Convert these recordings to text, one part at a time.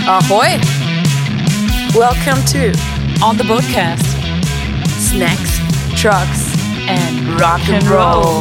Ahoy! Welcome to On the Boatcast. Snacks, Trucks, And Rock and Roll.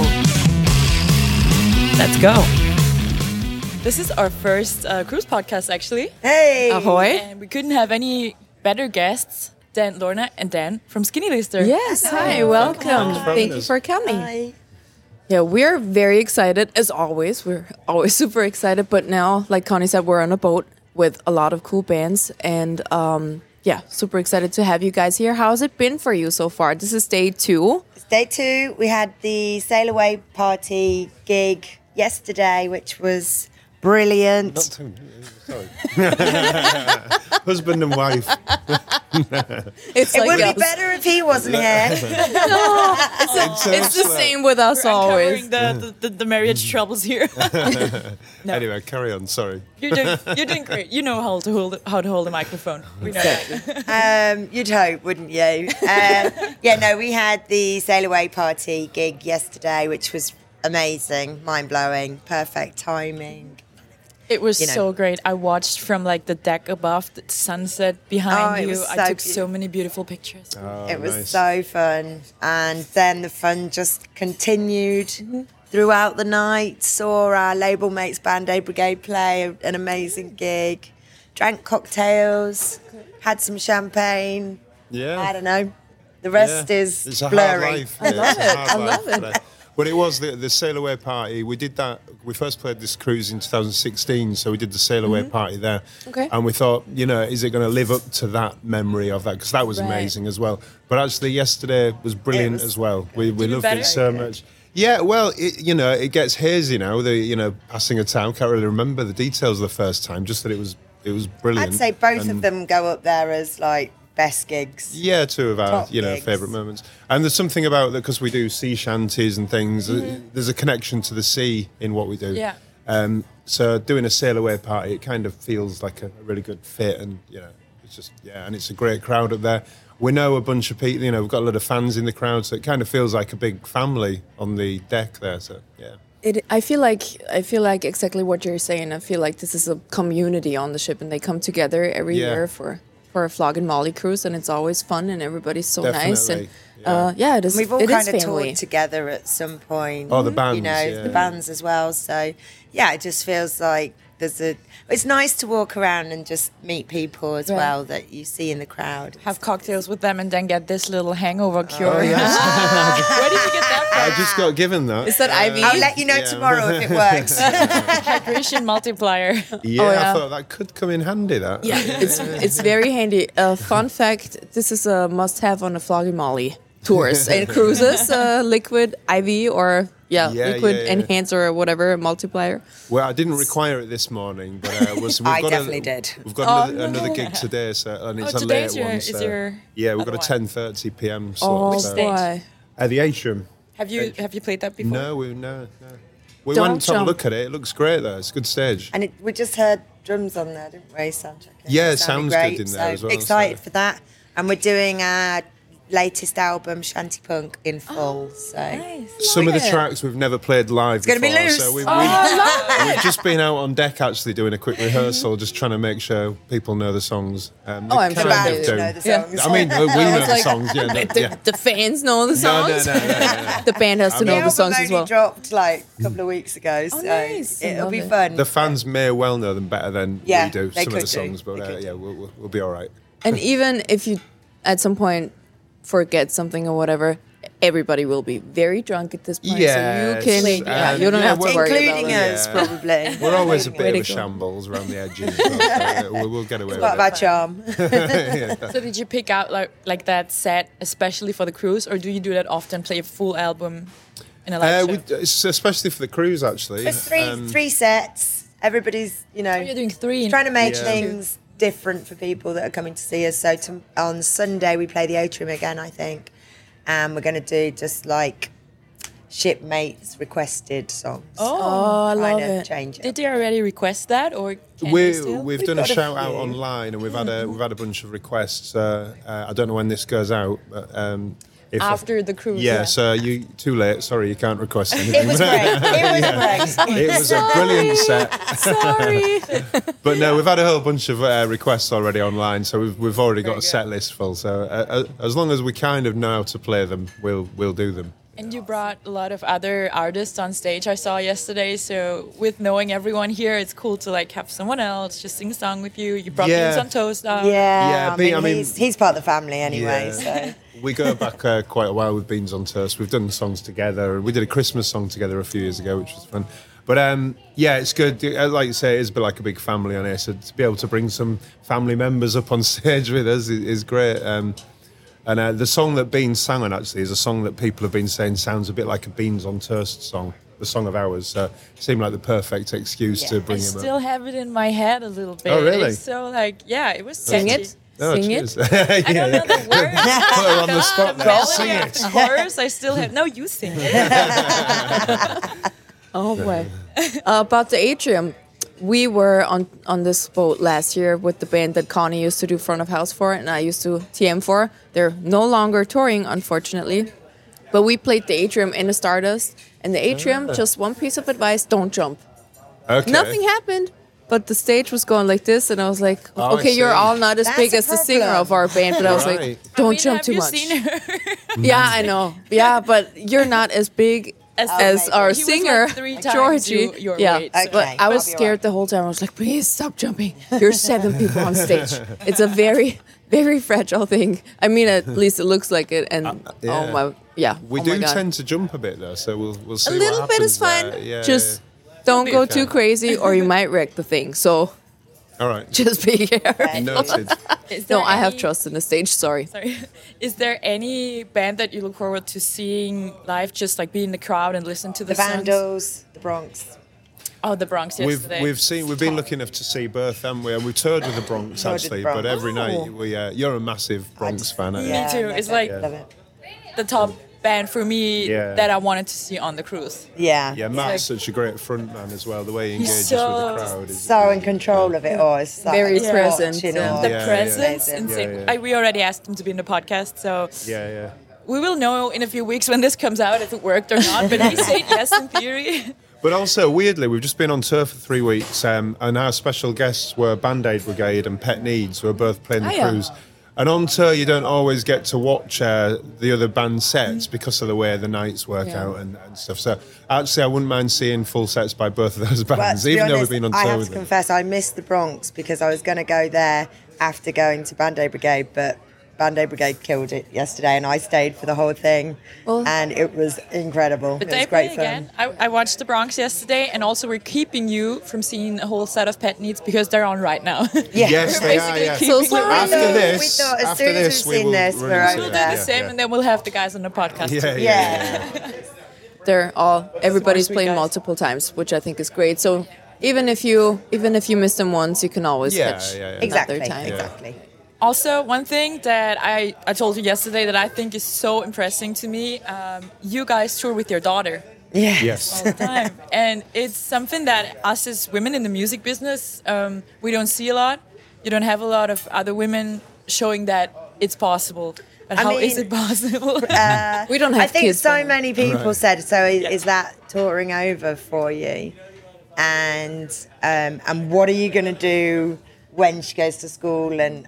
Let's go. This is our first cruise podcast, actually. Hey! Ahoy! And we couldn't have any better guests than Lorna and Dan from Skinny Lister. Yes, hi, welcome. Thank you for coming. Hi. Yeah, we're very excited, as always. We're always super excited, but now, like Connie said, we're on a boat with a lot of cool bands, and super excited to have you guys here. How's it been for you so far? This is day 2. It's day 2. We had the Sail Away party gig yesterday, which was brilliant. Not too, sorry. Husband and wife. It's It like would be us. better if he wasn't here. It's the same with us always. Uncovering the marriage troubles here. No. Anyway, carry on. Sorry. You're doing great. You know how to hold a microphone. We know that. You'd hope, wouldn't you? We had the Sail Away party gig yesterday, which was amazing, mind-blowing, perfect timing. It was You know. so great. I watched from like the deck above, the sunset behind Oh, it you. was I so took so many beautiful pictures. Oh, It was nice. so fun. And then the fun just continued throughout the night. Saw our label mates Band Aid Brigade play an amazing gig. Drank cocktails, had some champagne. Yeah. I don't know. The rest is It's a blurry. hard life. I love It's a it. hard I life, love it. but, But it was the Sail Away party. We did that. We first played this cruise in 2016, so we did the Sail Away party there. Okay. And we thought, is it going to live up to that memory of that? Because that was Right. amazing as well. But actually, yesterday was brilliant was- as well. We loved better? it so much. Yeah, well, it gets hazy now. Passing a town, can't really remember the details of the first time. Just that it was brilliant. I'd say both of And- them go up there as like best gigs. Yeah, 2 of our Top gigs. favourite moments. And there's something about that because we do sea shanties and things. There's a connection to the sea in what we do. Yeah. So doing a Sail Away party, it kind of feels like a really good fit, and it's just and it's a great crowd up there. We know a bunch of people. We've got a lot of fans in the crowd, so it kind of feels like a big family on the deck there. So yeah. I feel like exactly what you're saying. I feel like this is a community on the ship, and they come together every Yeah. year for a Flog and Molly cruise, and it's always fun, and everybody's so nice. And Definitely, it is. We've all it kind is of family. toured together at some point. Oh, the bands, the bands as well. So, it just feels like it's nice to walk around and just meet people as Right. well that you see in the crowd. Have cocktails with them and then get this little hangover cure. Oh, yes. Where did you get that from? I just got given that. Is that IV? I'll let you know Yeah. tomorrow if it works. Hydration multiplier. Yeah, yeah. I thought that could come in handy. That. Yeah, it's very handy. Fun fact: this is a must-have on the Flog and Molly tours and cruises. Liquid IV or liquid yeah. enhancer or whatever multiplier. Well, I didn't require it this morning, but I definitely did. We've got another gig today, and it's a today late is one. your Yeah, we've got a other one. 10:30 p.m. Oh slot. so- stage? boy! At the Atrium. Have you played that before? No. We Don't went to have a jump. look at it. It looks great though. It's a good stage. And we just heard drums on there, didn't we? Sound checking. Yeah, it Sounded sounds great, good in there so as well, Excited so- for that. And we're doing our latest album, Shanty Punk, in full. So Some of the it. tracks we've never played live It's gonna be before, loose. so we've just been out on deck actually doing a quick rehearsal, just trying to make sure people know the songs. They I'm kind sure of they bands do. know the Yeah. songs. I mean, we know It's the like- songs. Yeah, The fans know the No, songs. no. The band has to I know mean- the songs as only well. dropped like a couple of weeks ago, so nice. I it'll love be it. fun. The fans may well know them better than Yeah, we do. they Some of the could do. songs, but They could do. we'll be all right. And even if you, at some point, forget something or whatever, everybody will be very drunk at this point. Yes, so you can. You don't yeah, have to well- worry about Including it. us, Yeah. probably. We're always a bit of a Critical. shambles around the edges. But, we'll get away Part of with our it. charm. So did you pick out like that set especially for the cruise, or do you do that often? Play a full album in a live show? It's especially for the cruise, actually. There's three sets. Everybody's, You're doing 3. trying to make Yeah. things different for people that are coming to see us. So on Sunday we play the Atrium again, I think, and we're going to do just like shipmates requested songs. Oh, I Trying love to it. change it. Did they already request that, or can they still? We've done a got a shout out few. online, and we've had a bunch of requests. I don't know when this goes out, but after the cruise. Yeah, so you too late. Sorry, you can't request anything. It was great. It was a brilliant set. Sorry. But no, we've had a whole bunch of requests already online, so we've already got a good. set list full. So as long as we kind of know how to play them, we'll do them. And you brought a lot of other artists on stage I saw yesterday. So with knowing everyone here, it's cool to like have someone else just sing a song with you. You brought Beans on Toast out. Yeah, I mean, he's part of the family anyway. Yeah. So We go back quite a while with Beans on Toast. We've done songs together. We did a Christmas song together a few years ago, which was fun. But yeah, it's good. Like you say, it is a bit like a big family on here. So to be able to bring some family members up on stage with us is great. And the song that Beans sang on actually is a song that people have been saying sounds a bit like a Beans on Toast song, the song of ours. So it seemed like the perfect excuse to I bring him still up. have it in my head a little bit. Oh, really? It's so like, yeah, it was Sing catchy. it. Oh, Sing cheers. it. I don't know the words. Put her on the spot The now. melody Sing of it. the chorus, I still have. No, you sing it. Oh boy. About the atrium, we were on this boat last year with the band that Connie used to do front of house for, and I used to TM for. They're no longer touring, unfortunately, but we played the atrium in the Stardust. And the atrium, just one piece of advice: don't jump. Okay. Nothing happened, but the stage was going like this, and I was like, Oh, I okay, you're see. all not as That's big a as the singer problem. of our band, but I was Right. like, don't jump have too you much. seen her? Yeah, I know. Yeah, but you're not as big as maybe. our He was like singer, 3 times Georgie. your yeah, weight, so- but Okay, I was I'll be scared alright. the whole time. I was like, please stop jumping. You're 7 people on stage. It's a very, very fragile thing. I mean, at least it looks like it. And yeah. oh my, yeah. We oh my do God. tend to jump a bit though, so we'll see. A little what bit is happens fine. there. Yeah, Just yeah. don't go okay. too crazy, or you might wreck the thing. So All right. just be careful. Noted. Is No, there I have any- trust in the stage. Sorry. Sorry. Is there any band that you look forward to seeing live, just like be in the crowd and listen to the, the songs? Vandals, the Bronx. Oh, the Bronx yesterday. We've been lucky enough to see Birth, haven't we? And we've toured with the Bronx Toured with actually, the Bronx. but every Oh. night you're a massive Bronx fan, aren't you? Yeah, too. love It's it, like- love it. the top band for me Yeah. that I wanted to see on the cruise. Yeah. Yeah, Matt's such a great front man as well. The way he He's engages so- with the crowd is So in control of it all. It's so Very it's present, watching yeah. all. The Yeah, presence. yeah. And Yeah, yeah. we already asked him to be in the podcast, so yeah. we will know in a few weeks when this comes out if it worked or not. But he said yes in theory. But also, weirdly, we've just been on tour for 3 weeks, and our special guests were Band Aid Brigade and Pet Needs, who are both playing the Oh, yeah. cruise. And on tour, you don't always get to watch the other band sets because of the way the nights work Yeah. out and stuff. So actually, I wouldn't mind seeing full sets by both of those But bands, to be even though honest, we've been on I tour have with to them. confess, I missed the Bronx because I was going to go there after going to Band Aid Brigade, but Band Aid Brigade killed it yesterday, and I stayed for the whole thing, Well- and it was incredible. But It they was play great fun. again. I watched the Bronx yesterday, and also we're keeping you from seeing a whole set of Pet Needs because they're on right now. Yeah. Yes, they are, basically yeah. keeping So sorry. After We this, thought as after soon as this, we've we seen will this, run we're into over We'll it. do there. the same, and then we'll have the guys on the podcast. Yeah, too. Yeah. They're all everybody's sweet playing guys. multiple times, which I think is great. So even if you miss them once, you can always Yeah, catch yeah, yeah. another Exactly. time. Exactly. Also, one thing that I told you yesterday that I think is so impressing to me, you guys tour with your daughter Yeah. Yes. all the time. And it's something that us as women in the music business, we don't see a lot. You don't have a lot of other women showing that it's possible. But I how is mean, it possible? We don't have I think kids. so but- many people Right. said, so is that touring over for you? And what are you going to do when she goes to school? And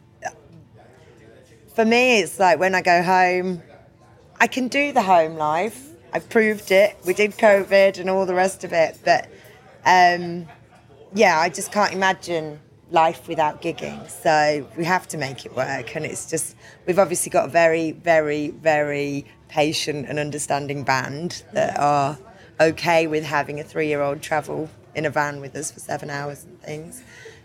for me, it's like when I go home, I can do the home life. I've proved it. We did COVID and all the rest of it. But yeah, I just can't imagine life without gigging. So we have to make it work. And it's just, we've obviously got a very, very, very patient and understanding band that are okay with having a 3-year-old travel in a van with us for 7 hours and things.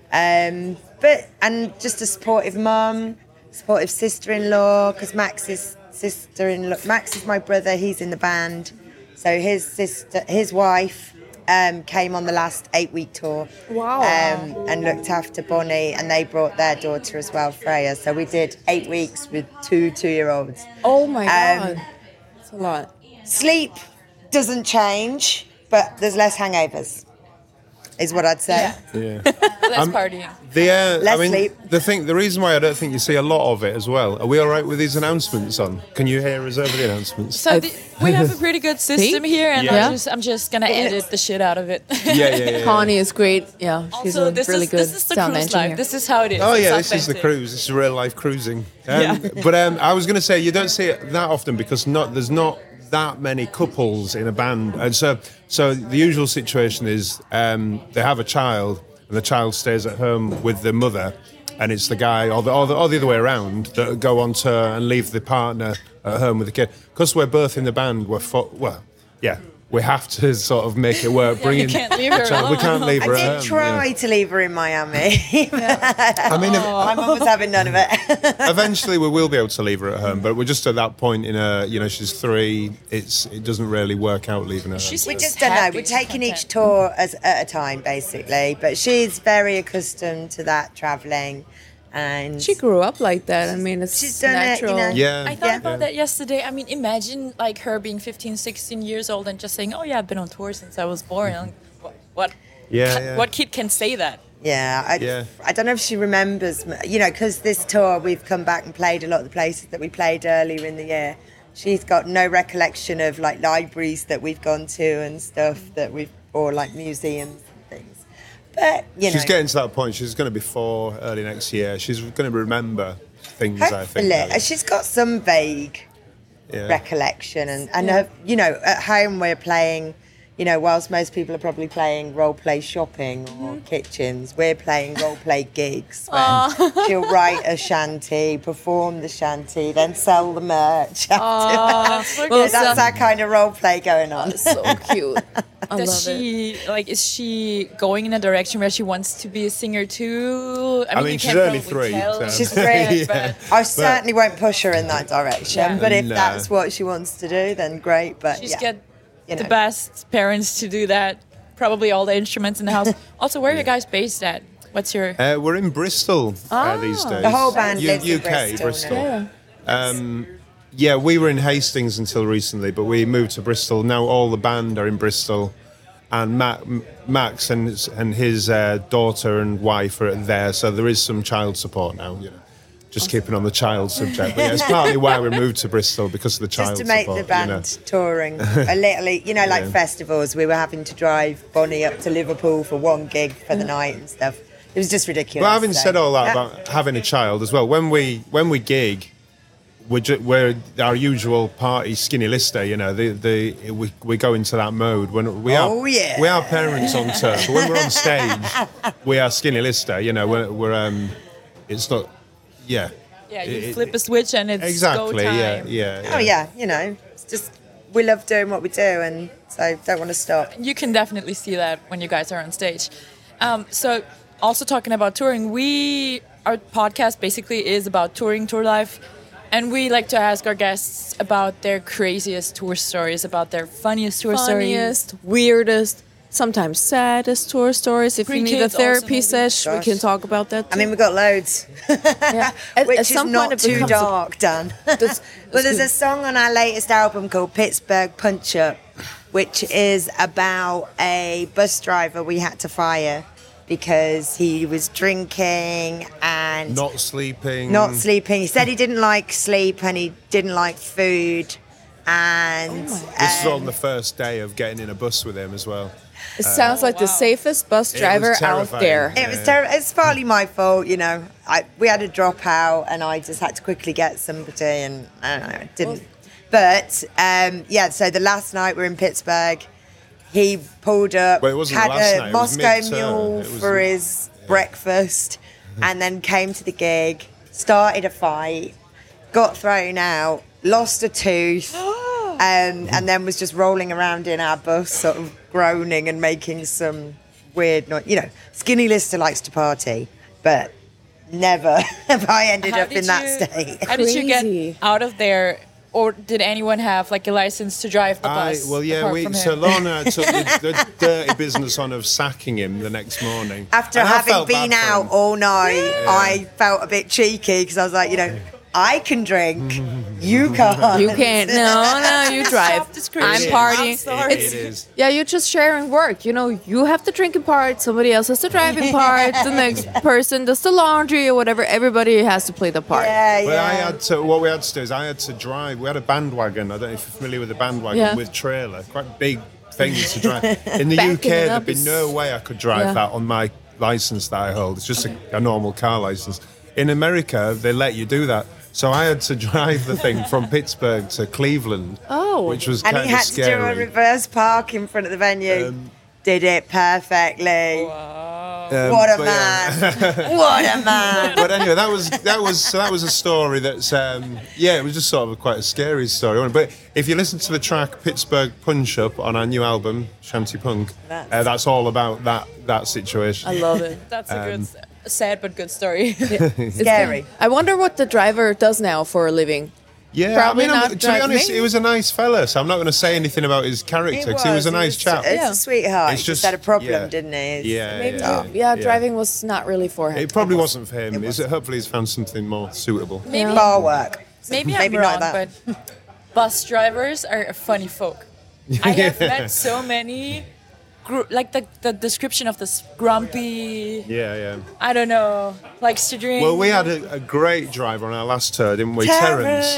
And just a supportive mum, supportive sister-in-law, because Max's sister-in-law, Max is my brother, he's in the band. So his wife came on the last 8-week tour. Wow. And looked after Bonnie, and they brought their daughter as well, Freya. So we did 8 weeks with 2-year-olds. Oh my god, that's a lot. Sleep doesn't change, but there's less hangovers. is what I'd say. Yeah. Less partying. Less sleep. The reason why I don't think you see a lot of it as well. Are we all right with these announcements on? Can you hear us over the announcements? So we have a pretty good system here, and Yeah. I'm just gonna edit the shit out of it. Yeah. Connie is great. Yeah, she's Also, a really good this is the sound cruise engineer. life. This is how it is. Oh It's yeah, this is the authentic. cruise. This is real life cruising. Yeah. But I was going to say you don't see it that often because there's not that many couples in a band, and so the usual situation is they have a child and the child stays at home with the mother, and it's the guy or the other way around that go on tour and leave the partner at home with the kid. Because we're both in the band, we have to sort of make it work. You can't leave her alone. We can't leave her I at did home. try to leave her in Miami. I mean, My mum was having none of it. eventually we will be able to leave her at home, but we're just at that point in she's 3. It doesn't really work out leaving her. At home. She's We just don't know. happy, We're she's taking each content. tour at a time, basically. But she's very accustomed to that traveling, and She grew up like that. I mean, it's She's done it, you natural. know. Yeah. I thought about that yesterday. I mean, imagine like her being 15, 16 years old and just saying, "Oh yeah, I've been on tour since I was born." Like, what? Yeah. What kid can say that? yeah, I don't know if she remembers, because this tour we've come back and played a lot of the places that we played earlier in the year. She's got no recollection of like libraries that we've gone to and stuff or like museums and things. But She's getting to that point. She's going to be 4 early next year. She's going to remember things, I hopefully think. she's got some vague Yeah. recollection and her, at home we're playing, whilst most people are probably playing role play shopping or kitchens, we're playing role play gigs where she'll write a shanty, perform the shanty, then sell the merch afterwards. So Well, good. That's that kind of role play going on. So cute. I love Does it. she is she going in a direction where she wants to be a singer too? I mean, you she's can't only probably 3, tell. so- She's 3. But I certainly won't push her in that direction, Yeah. but if No. that's what she wants to do, then great. But she's yeah, got you the know. best parents to do that. Probably all the instruments in the house. Also, where are you guys based at? What's your? We're in Bristol these days. The whole band lives in UK, Bristol now. Yeah. We were in Hastings until recently, but we moved to Bristol. Now all the band are in Bristol, and Max and his daughter and wife are there, so there is some child support now. Just keeping on the child subject. But yeah, it's partly why we moved to Bristol because of the child Just to make support. the band touring a little, like festivals. We were having to drive Bonnie up to Liverpool for one gig for the night and stuff. It was just ridiculous. But having so- said all that about having a child as well, when we gig, we're our usual party skinny lister. We go into that mode when we are. Oh, yeah. We are parents on tour, but when we're on stage, we are skinny lister. We're it's not. Yeah. Yeah, you flip a switch and it's Exactly. go time. Yeah. Oh yeah, it's just we love doing what we do, and so don't want to stop. You can definitely see that when you guys are on stage. So, also talking about touring, our podcast basically is about touring, tour life, and we like to ask our guests about their craziest tour stories, about their funniest tour stories. Funniest, weirdest, sometimes saddest tour stories. If you need a Pre-kids also, therapy maybe. sesh, we Gosh. can talk about that. I mean, we've got loads, yeah. which is some not point it too becomes a- dark, Dan. Well, there's a song on our latest album called Pittsburgh Punch Up, which is about a bus driver we had to fire because he was drinking and Not sleeping. not sleeping. He said he didn't like sleep and he didn't like food. And This is on the first day of getting in a bus with him as well. It sounds like the safest bus It was driver out terrifying. there. it was terrible. It's partly my fault, we had a dropout and I just had to quickly get somebody and I don't know, it didn't. But, so the last night we were in Pittsburgh, he pulled up, Well, it wasn't the had last a night, it was Moscow mid-term. Mule It was- for his breakfast and then came to the gig, started a fight, got thrown out, lost a tooth, and then was just rolling around in our bus, sort of groaning and making some weird noise. Skinny Lister likes to party, but never have I ended How up did in that you- state. How did you Crazy. get out of there? Or did anyone have like a license to drive the bus? apart from So him? Lorna took the dirty business on of sacking him the next morning. After And I having felt bad been for out him. all night, I felt a bit cheeky because I was like, I can drink, you can't. You can't. No, you drive. Soft description. I'm It is. partying. I'm sorry. It's- It is. Yeah, you're just sharing work. You know, you have the drinking part, somebody else has the driving part, the next person does the laundry or whatever. Everybody has to play the part. Yeah, Well, I yeah. had to. What we had to do is I had to drive. We had a bandwagon. I don't know if you're familiar with the bandwagon Yeah. with trailer. Quite big things to drive. In the Backing UK, it there'd up be is- no way I could drive Yeah. that on my license that I hold. It's just a normal car license. In America, they let you do that. So I had to drive the thing from Pittsburgh to Cleveland. Oh. Which was And kind he of had to do a scary. reverse park in front of the venue. Did it perfectly. What a But man. yeah. What a man. But anyway, that was a story that's it was just sort of quite a scary story. But if you listen to the track Pittsburgh Punch Up on our new album Shanty Punk, that's all about that situation. I love it. That's a good, sad but good story. Scary. I wonder what the driver does now for a living. Yeah, Probably I mean, not to be honest, driving. he was a nice fella, so I'm not going to say anything about his character because he was a nice chap. It's Yeah. a sweetheart. It's He just just- had a problem, yeah. didn't he? Yeah, Maybe, yeah. driving was not really for him. It probably wasn't for him. Hopefully, he's found something more suitable. Maybe, Bar work. maybe I'm Maybe wrong, not that. but bus drivers are a funny folk. I have met so many, like the description of this grumpy, Yeah. I don't know, likes to drink. Well, we had a great driver on our last tour, didn't we? Terence.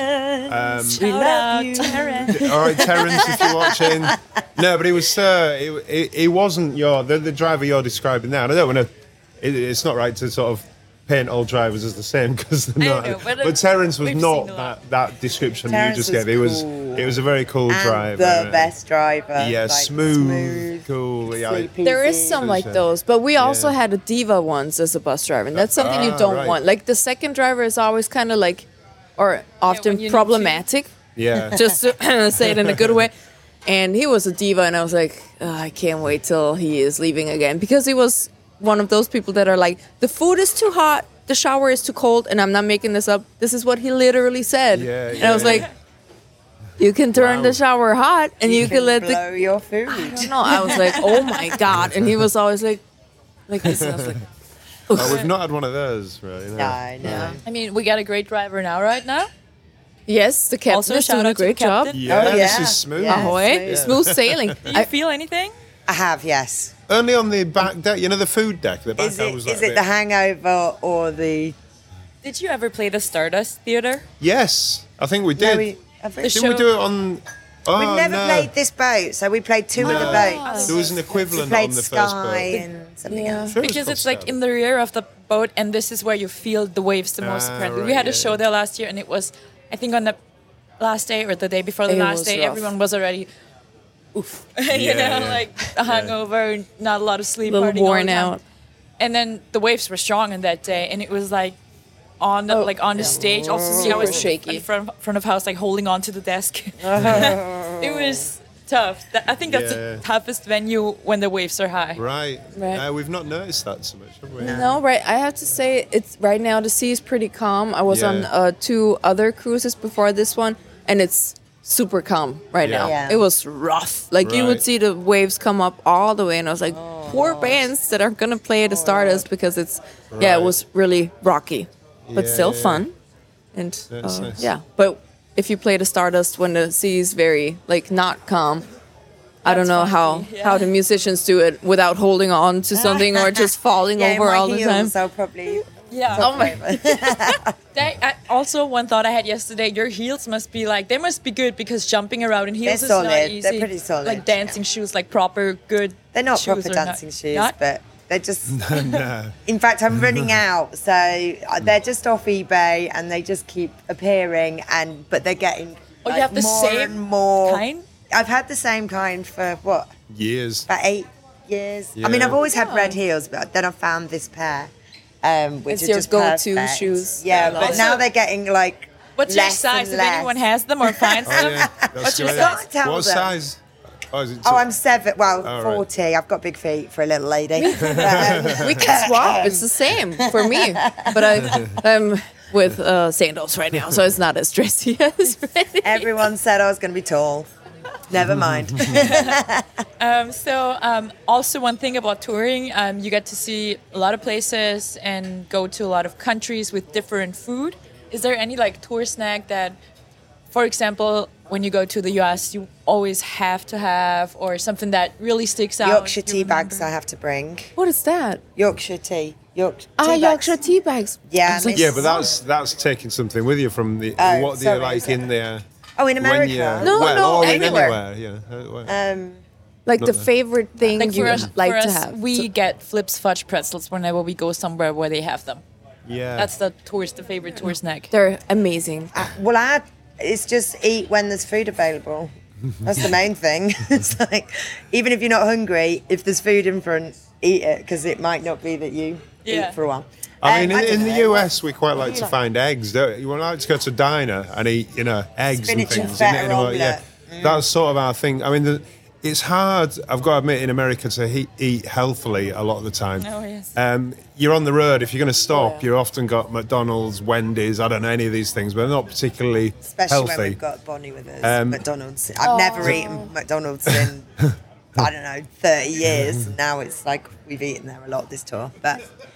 We Shout love out, you. Terence. All right, Terence, if you're watching. No, but he was. He wasn't the driver you're describing now. And I don't want to. It's not right to sort of paint all drivers as the same because they're I not. know, but, but Terence was we've not seen a lot. that description Terence you just was gave. cool. It was a very cool And driver. the best driver. Yeah, Like, smooth, cool. Yeah, sleepy. There is some like those, but we also Yeah. had a diva once as a bus driver, and that's something you don't right. want. Like the second driver is always kind of like, or often when you need problematic, yeah. just to say it in a good way. And he was a diva, and I was like, I can't wait till he is leaving again because he was one of those people that are like, the food is too hot, the shower is too cold, and I'm not making this up. This is what he literally said. Yeah, and I was like, you can turn Wow. the shower hot, and you can let blow the. your food. I don't know. I was like, oh my god, and he was always like this. And I was like, Oh, we've not had one of those, really. No. I know. I mean, we got a great driver now, right now. yes, the captain Also, is doing shout a out to the great job. captain. Yeah, Oh, this yeah. is smooth. Yeah. Ahoy, smooth sailing. Do you feel anything? I have, yes. Only on the back deck, the food deck. The back Is deck it, was is like a it bit- the hangover or the... Did you ever play the Stardust Theater? Yes, I think we did. No, we, have we, The Didn't we show- do it on? Oh, We've never no. played this boat, so we played two of the boats. There was an We equivalent played on the Sky first boat. and something Yeah. else. Sure it was Because called it's like Sky. in the rear of the boat, and this is where you feel the waves the most. Ah, Apparently, we right, had a yeah, show yeah. there last year, and it was, I think, on the last day or the day before the It last was day, rough. everyone was already, oof, Yeah. like a hangover, not a lot of sleep, A little partying all the worn time. out. And then the waves were strong on that day, and it was like on the on the stage. Also, I was Super shaky. in front of house, like holding on to the desk. It was tough. I think that's Yeah. the toughest venue when the waves are high. Right. Right. We've not noticed that so much, have we? No, right. I have to say, it's right now the sea is pretty calm. I was on Yeah. 2 other cruises before this one, and it's super calm right Yeah. now. Yeah. It was rough. Like you would Right. see the waves come up all the way, and I was like, poor bands that are gonna play at the Stardust because it's it Right. was really rocky, but Yeah, still yeah. fun. And That's nice. yeah, but if you play the Stardust when the sea is very like not calm. I don't That's know funky, how the musicians do it without holding on to something or just falling Yeah, over my all the time. heels, I'll probably... Yeah. Oh my! Also, one thought I had yesterday: your heels must be like they must be good because jumping around in heels They're is not solid. easy. They're pretty solid. Like dancing shoes, like proper good. They're not shoes proper or not- dancing shoes, not? but they're just... No. In fact, I'm running out, so they're just off eBay, and they just keep appearing. But they're getting Oh, you have the more same and more. kind? I've had the same kind for what, Years. about 8 years. I mean, Yeah. I've always had red heels, but then I found this pair, which It's is your just go-to perfect. shoes. Yeah, I but love now it. they're getting like. What's your less size? and If anyone less. has them or finds Oh, them, yeah. What's your great. size? Tell What them. size? Oh, is it Oh, I'm 7. Well, Oh, right. 40. I've got big feet for a little lady. We can swap. It's the same for me, but I'm with sandals right now, so it's not as dressy as ready. Everyone said I was going to be tall. Never mind. Also one thing about touring, you get to see a lot of places and go to a lot of countries with different food. is there any like tour snack that, for example, when you go to the US, you always have to have, or something that really sticks out? Yorkshire you tea bags remember? I have to bring. What is that? Yorkshire tea. Yorkshire tea bags. Yorkshire tea bags. Yeah, I was like, Yeah, but that's taking something with you from the what do you sorry, like is that- in there? Oh, in when America? you- No, well, no, or in anywhere. anywhere. Yeah. like the favorite thing Like you for us, like for to us, have. we get Flips fudge pretzels whenever we go somewhere where they have them. Yeah. That's the favorite tour snack. They're amazing. Well, it's just eat when there's food available. That's the main thing. It's like, even if you're not hungry, if there's food in front, eat it, because it might not be that you Yeah. eat for a while. I mean, don't in the know. US, we quite like to find eggs. Don't you? We like to go to a diner and eat, eggs Spinach and and things. feta in a way, omelette. That's sort of our thing. I mean, it's hard. I've got to admit, in America, to eat healthily a lot of the time. Oh, yes. You're on the road. If you're going to stop, you've often got McDonald's, Wendy's. I don't know any of these things, but they're not particularly Especially healthy. when we've got Bonnie with us. McDonald's. I've never eaten McDonald's in, I don't know, 30 years. Now it's like we've eaten there a lot this tour. But,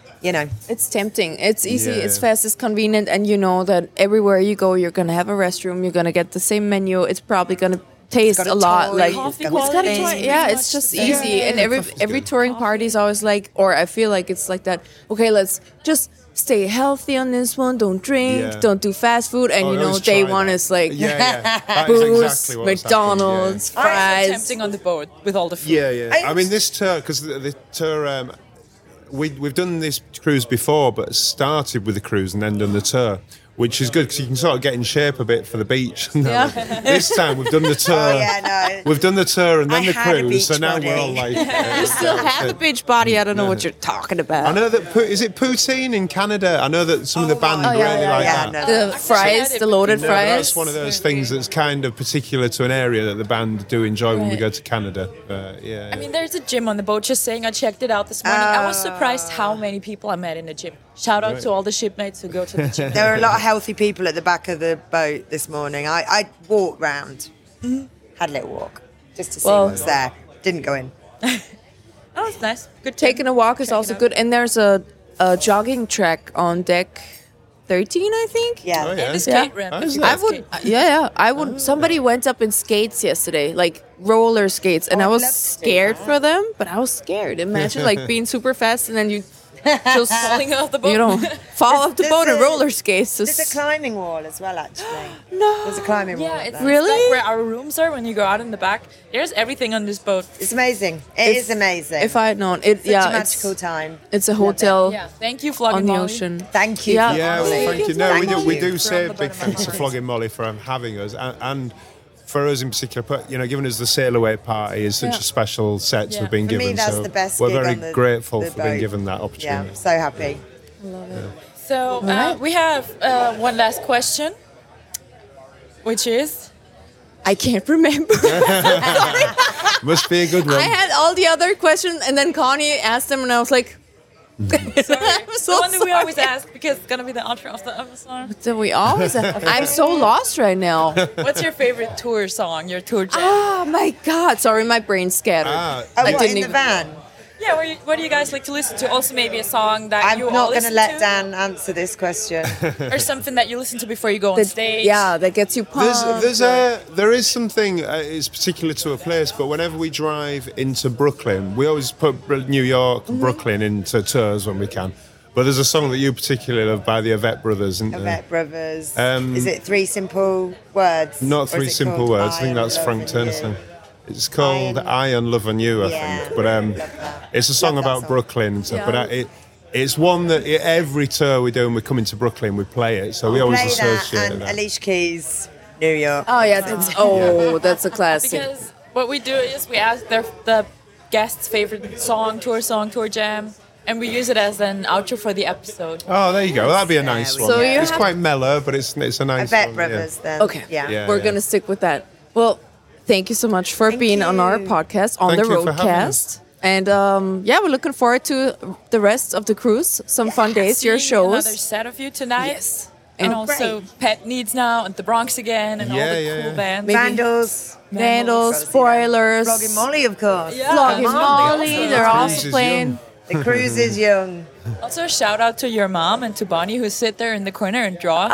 It's tempting. It's easy. Yeah. It's fast. It's convenient, and you know that everywhere you go, you're gonna have a restroom. You're gonna get the same menu. It's probably gonna taste got a a lot toy, like Coffee Coffee got quality. things. yeah, Pretty it's much just the same. easy. And coffee's every good. touring party is always like, or I feel like it's like that. Okay, let's just stay healthy on this one. Don't drink. Yeah. Don't do fast food. And Oh, you I know, always day try one that. is like That is booze, exactly what's McDonald's, It's fries. tempting on the boat with all the food. Yeah. I mean, this tour, because the tour, we've done this cruise before, but started with the cruise and then done the tour, which is good because you can sort of get in shape a bit for the beach. Yeah. This time we've done the tour. Oh, yeah, no. We've done the tour and then I the had a cruise, so beach now body. we're all like. You still have a beach body. I don't know what you're talking about. I know that is it poutine in Canada? I know that some of the band really like yeah, that. no. The fries, the loaded No, but fries. that's one of those things that's kind of particular to an area that the band do enjoy when we Right. go to Canada. Yeah. I mean, there's a gym on the boat. Just saying, I checked it out this morning. I was surprised how many people I met in the gym. Shout out to all the shipmates who go to the gym. There were a lot of healthy people at the back of the boat this morning. I walked round, had a little walk, just to see Well- what's there. Didn't go in. Oh, it's nice. Good. Taking a walk is Check it also out. good. And there's a jogging track on deck 13, I think. Yeah. Oh, yeah. And the skate Yeah. ramp. Oh, if is you that- I guys would, skate. yeah. I would. Somebody went up in skates yesterday, like roller skates, and Oh, I I'd was love to see scared that. for them. But I was scared. Imagine like being super fast and then you just Falling off the boat. you know fall off the There's boat and a- roller skates. There's a It's- climbing wall as well, actually. No. There's a climbing wall. Yeah, up it's there. Really? like where our rooms are when you go out in the back. There's everything on this boat. It's amazing. It is amazing. If I had known it, Such a yeah, magical time. it's a hotel Yeah, thank you, Flogging on the Molly. ocean. Thank you. Yeah. for Yeah, well, Molly. thank you. No, we do. We you. do say a From the big bottom of thanks to my heart. Flogging Molly for having us, and for us in particular, giving us the sail away party is such Yeah. a special set to Yeah. have been For me, given. that's so the best we're gig very on the- grateful the for being boat. given that Yeah, opportunity. I'm so happy. So we have one last question, which is I can't remember. Must be a good one. I had all the other questions, and then Connie asked them, and I was like, I'm so the one that we sorry. always ask because it's gonna be the outro of the episode. So we always. I'm so lost right now. What's your favorite tour song? Your tour jam? Oh my God! Sorry, my brain's scattered. Ah, Oh, I what, didn't in the even- van? Yeah, what do you guys like to listen to? Also, maybe a song that I'm you all not going to listen let to, Dan answer this question. or something that you listen to before you go on That- stage. Yeah, that gets you pumped. there is something. It's particular to a place, but whenever we drive into Brooklyn, we always put New York, Mm-hmm. Brooklyn into tours when we can. But there's a song that you particularly love by the Avett Brothers, isn't there? Avett Brothers. Um, Is it Three Simple Words? Not Or is Three it Simple called Words. I think Am that's Frank Loving Turner's You? song. It's called I on Love on You, I Yeah, think. But love that. it's a song Love that about song. Brooklyn and stuff. Yeah. But it's one that every tour we do when we come into Brooklyn, we play it. So we always Play that associate and that. Alicia Keys, New York. Oh yeah, that's a classic. Because what we do is we ask the guest's favorite song, tour jam, and we use it as an outro for the episode. Oh, there you go. That'd be a nice we one. So you it's have- quite mellow, but it's a nice Avett one. Brothers, then. Okay. Yeah. Yeah. We're gonna stick with that. Well, thank you so much for Thank being on our you. podcast on Thank the you for having Roadcast. And yeah, we're looking forward to the rest of the cruise. Some fun days, your Seeing Another shows. set of you tonight. Yes. And And also Pet Needs Now and The Bronx Again and all Yeah, the yeah, cool yeah. bands. Maybe- Vandals. Vandals, Gotta see that. spoilers, Flogging Molly, of course. Yeah. Flogging Molly Molly. also. They're Cruise also is playing. young. The cruise is young. Also, a shout out to your mom and to Bonnie who sit there in the corner and draw. Oh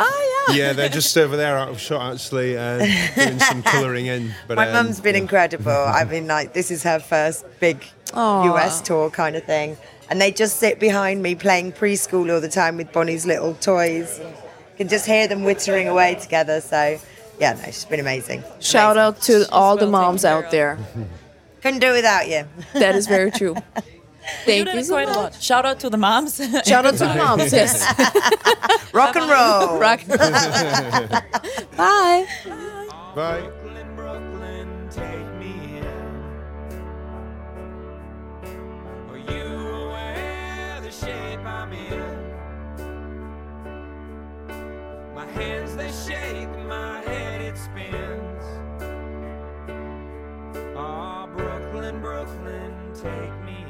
Yeah, they're just over there out of shot, actually, doing some colouring in. But My mum's been incredible. I mean, like, this is her first big US tour kind of thing. And they just sit behind me playing preschool all the time with Bonnie's little toys. And you can just hear them whittering away together. So, yeah, no, she's been amazing. Shout out to all the moms out there. Couldn't do it without you. That is very true. Thank you so quite much. a lot. Shout out to the moms. Shout out to the moms, yes. Rock and roll. Rock. Bye. Bye. Brooklyn, take me in. Are you aware of the shape I'm in? My hands they shake, my head it spins. Oh, Brooklyn, Brooklyn, take me